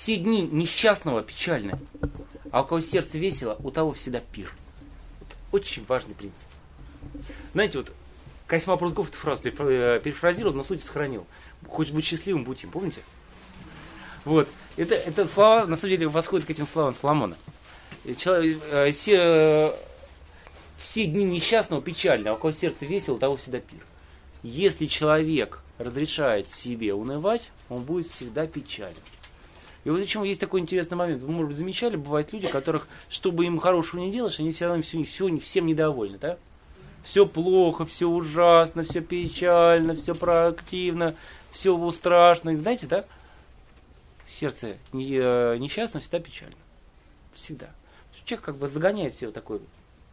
все дни несчастного печальны, а у кого сердце весело, у того всегда пир. Вот очень важный принцип. Знаете, вот Косьма Прутков эту фразу перефразировал, но суть сохранил. Хочешь быть счастливым, будь им, помните? Вот. Это слова, на самом деле, восходят к этим словам Соломона. Все дни несчастного печальны, а у кого сердце весело, у того всегда пир. Если человек разрешает себе унывать, он будет всегда печален. И вот почему есть такой интересный момент. Вы, может быть, замечали, бывают люди, которых, чтобы им хорошего не делаешь, они все равно всем недовольны, да? Все плохо, все ужасно, все печально, все проактивно, все страшно. Знаете, да? Сердце несчастно, всегда печально. Всегда. Человек как бы загоняет себе такой,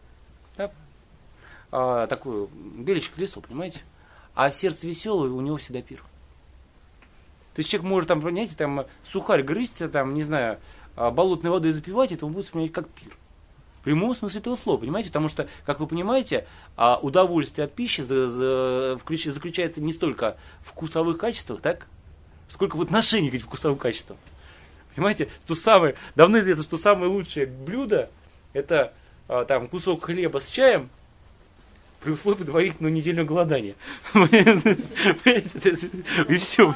да? Такую беличье колесо, понимаете? А сердце веселое, у него всегда пир. То есть человек может, там, понимаете, там, сухарь грызть, там, не знаю, болотной водой запивать, это он будет вспоминать как пир. В прямом смысле этого слова, понимаете? Потому что, как вы понимаете, удовольствие от пищи заключается не столько в вкусовых качествах, так? Сколько в отношении к этим вкусовым качествам. Понимаете? Давно известно, что самое лучшее блюдо это там, кусок хлеба с чаем при условии предварительного недельного голодания. И все.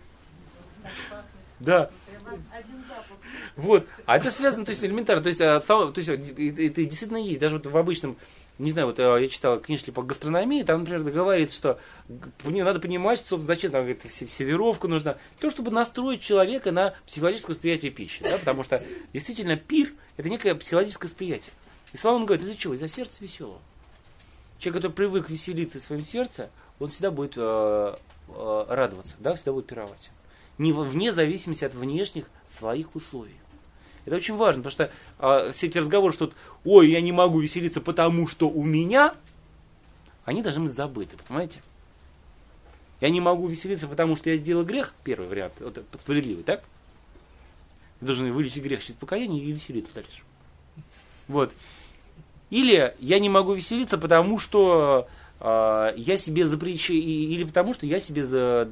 Да. Вот. А это связано, то есть, элементарно. То есть это действительно есть. Даже вот в обычном, не знаю, вот я читал книжки по гастрономии, там, например, говорится, что надо понимать, что зачем там сервировка нужна. То, чтобы настроить человека на психологическое восприятие пищи. Да? Потому что действительно пир это некое психологическое восприятие. И Соломон говорит, из-за чего? Из-за сердца веселого. Человек, который привык веселиться в своем сердце, он всегда будет радоваться, да? Всегда будет пировать. Вне зависимости от внешних своих условий. Это очень важно, потому что все эти разговоры, что ой, я не могу веселиться, потому что у меня, они должны быть забыты, понимаете? Я не могу веселиться, потому что я сделал грех, первый вариант, вот, справедливый, так? Вы должны вылечить грех через покаяние и веселиться дальше. Вот. Или я не могу веселиться, потому что я себе запрещаю, или потому что я себе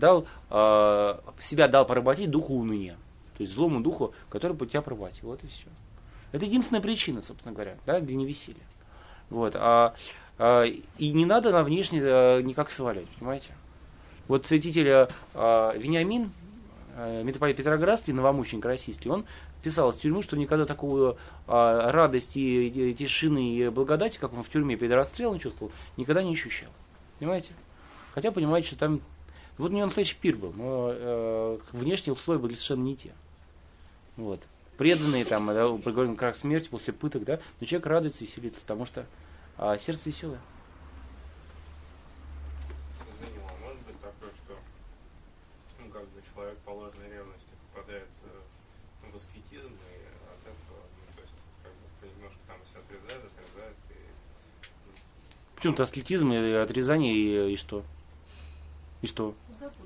себя дал поработить духу уныния. То есть злому духу, который тебя поработит. Вот и все. Это единственная причина, собственно говоря, да, для невеселья. Вот. И не надо на внешне никак свалять, понимаете? Вот святитель Вениамин, митрополит Петроградский, новомученик российский, он писал из тюрьмы, что никогда такую радости, тишины и благодати, как он в тюрьме перед расстрелом чувствовал, никогда не ощущал. Понимаете? Хотя понимаете, что там... Вот у него настоящий пир был, но внешние условия были совершенно не те. Вот. Преданные, там, приговоренные к смерти после пыток, да, но человек радуется и веселится, потому что сердце веселое. Может быть такое, что человек по ложной ревности попадает в аскетизм, и от этого, то есть, немножко там все отрезает, и... Почему-то аскетизм и отрезание, и что? И что?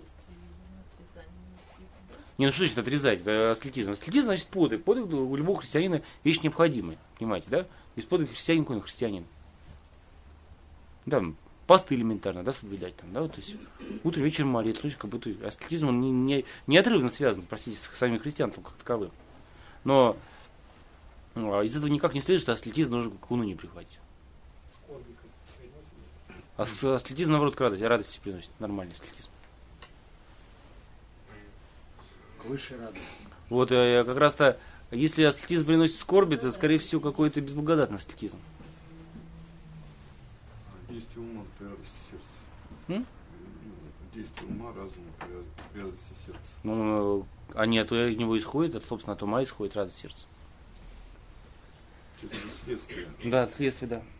Не, ну что значит отрезать? Это аскетизм. Аскетизм значит подвиг. Подвиг у любого христианина вещь необходимая. Понимаете, да? Без подвига христианин, какой он христианин? Да, посты элементарно, да, соблюдать там, да, вот, то есть утром, вечером молиться, то есть как будто аскетизм он неотрывно связан, простите, с самим христианством как таковым. Но из этого никак не следует, что аскетизм нужно к унынию приходить. Аскетизм, наоборот, к радости приносит. Нормальный аскетизм. К высшей радости. Вот как раз-то, если аскетизм приносит скорби, это, скорее всего, какой-то безблагодатный аскетизм. Действие ума к привязанности сердца. Действие ума, разума, привязанности сердца. Ну, они от него исходят, собственно, от ума исходит радость сердца. Это следствие. Да, следствие, да.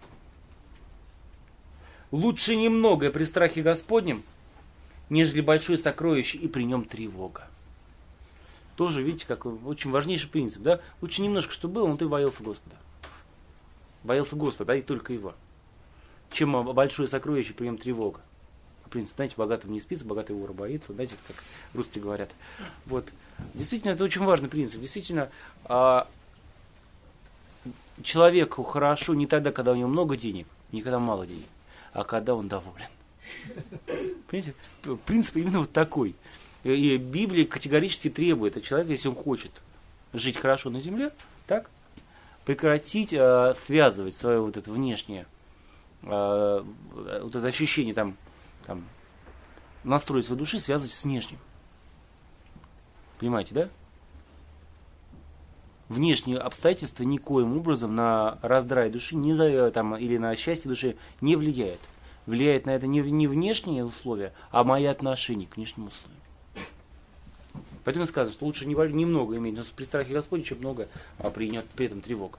Лучше немного при страхе Господнем, нежели большое сокровище и при нем тревога. Тоже, видите, какой очень важнейший принцип, да? Лучше немножко, что было, но ты боялся Господа. Боялся Господа, и только Его. Чем большое сокровище, при нем тревога. Принцип, знаете, богатым не спится, богатый вора боится, знаете, как русские говорят. Вот. Действительно, это очень важный принцип. Действительно, человеку хорошо не тогда, когда у него много денег, не когда мало денег, а когда он доволен. Понимаете? Принцип именно вот такой. И Библия категорически требует от человека, если он хочет жить хорошо на земле, так, прекратить связывать свое вот это внешнее, вот это ощущение там, настрой своей души, связывать с внешним. Понимаете, да? Внешние обстоятельства никоим образом на раздрай души или на счастье души не влияет. Влияет на это не внешние условия, а мои отношения к внешним условиям. Поэтому сказано, что лучше немного иметь, но при страхе Господне, чем много, а при этом тревога.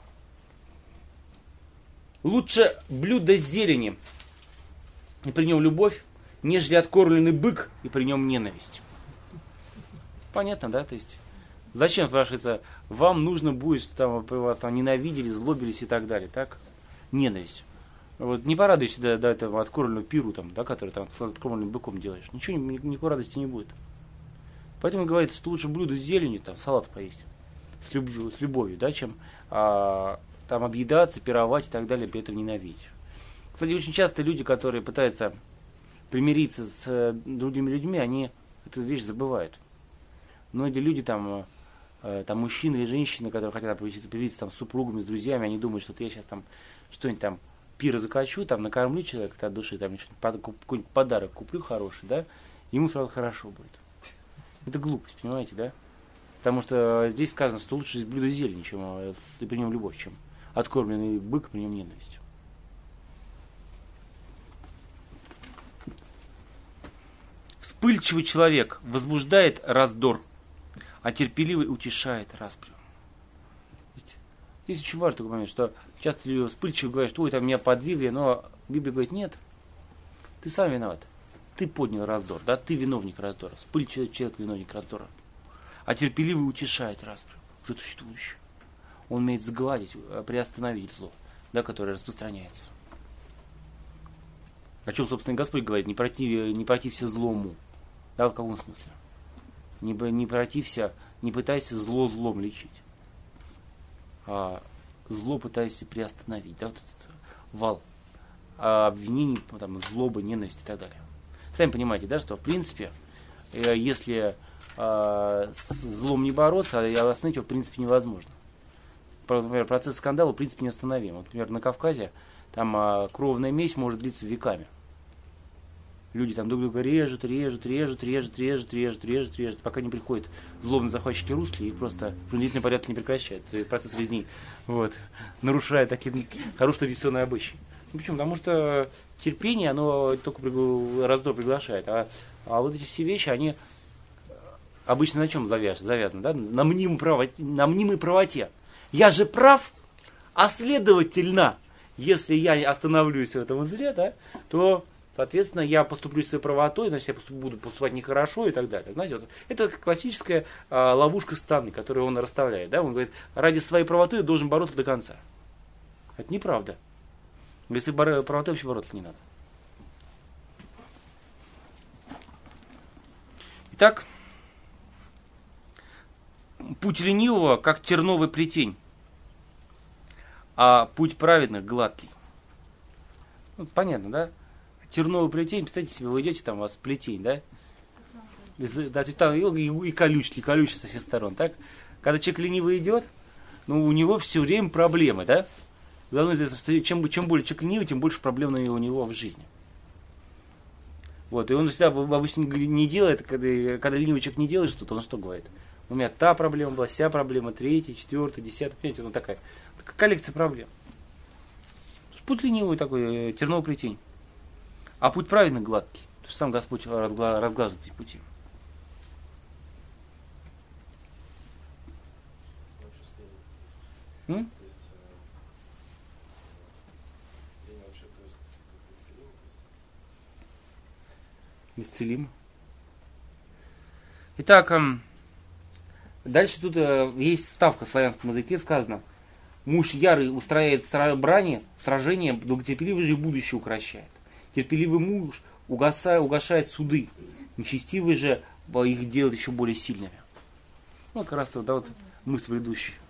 Лучше блюдо зелени, и при нем любовь, нежели откормленный бык, и при нем ненависть. Понятно, да? То есть, зачем, спрашивается, вам нужно будет, что вас там ненавидели, злобились и так далее, так? Ненависть. Вот не порадуйся до этого откормленного пиру, который там с откормленным быком делаешь. Ничего, никакой радости не будет. Поэтому говорится, что лучше блюдо с зеленью, салат поесть, с любовью, да, чем там объедаться, пировать и так далее, при этом ненавидеть. Кстати, очень часто люди, которые пытаются примириться с другими людьми, они эту вещь забывают. Многие люди там мужчины или женщины, которые хотят привиться с супругами, с друзьями, они думают, что я сейчас что-нибудь пир закачу, накормлю человека от души, какой-нибудь подарок куплю хороший, да, ему сразу хорошо будет. Это глупость, понимаете, да? Потому что здесь сказано, что лучше блюдо зелени, чем при нем любовь, чем откормленный бык, при нем ненависть. Вспыльчивый человек возбуждает раздор, а терпеливый утешает распрю. Здесь очень важный такой момент, что часто люди вспыльчивые говорят, что меня подвигли, но Библия говорит, нет, ты сам виноват. Ты поднял раздор, да, ты виновник раздора. Вспыльчивый человек виновник раздора. А терпеливый утешает распрю, уже существующее. Он умеет сгладить, приостановить зло, да, которое распространяется. О чем, собственно, Господь говорит, не протився злому. Да, в каком смысле? Не протився, не пытайся зло злом лечить. А зло пытайся приостановить. Да, вот этот вал обвинений, злобы, ненависти и так далее. Сами понимаете, да, что в принципе, если с злом не бороться, остановить его в принципе невозможно. Например, процесс скандала в принципе неостановим. Например, на Кавказе там кровная месть может длиться веками. Люди друг друга режут, пока не приходят злобные захватчики русские и просто в принудительном порядке не прекращают процесс резни. Вот. Нарушая такие хорошие традиционные обычаи. Почему? Потому что терпение, оно только раздор приглашает. А вот эти все вещи, они обычно на чем завязаны? Да? На мнимой правоте. Я же прав, а следовательно, если я остановлюсь в этом зле, да, то, соответственно, я поступлю своей правотой, значит, я буду поступать нехорошо и так далее. Знаете, вот, это классическая ловушка сатаны, которую он расставляет. Да? Он говорит, ради своей правоты я должен бороться до конца. Это неправда. Если правотой вообще бороться не надо. Итак, путь ленивого, как терновый плетень, а путь праведных гладкий. Понятно, да? Терновый плетень, представьте себе, вы идете, у вас плетень, да? И колючки со всех сторон, так? Когда человек ленивый идет, у него все время проблемы, да? Должно известно, что чем более человек ленивый, тем больше проблем у него в жизни. Вот, и он всегда обычно не делает, когда ленивый человек не делает что-то, он что говорит? У меня та проблема была, вся проблема, третья, четвертая, десятая, понимаете, такая коллекция проблем. Путь ленивый такой, терновый плетень. А путь праведный гладкий. То есть сам Господь разглаживает эти пути. Исцелим. Итак, дальше тут есть ставка в славянском языке, сказано. Муж ярый устраивает брани, сражения, долготерпеливый же будущее укращает. Терпеливый муж угошает суды, нечестивый же их делает еще более сильными. Как раз мысль предыдущая.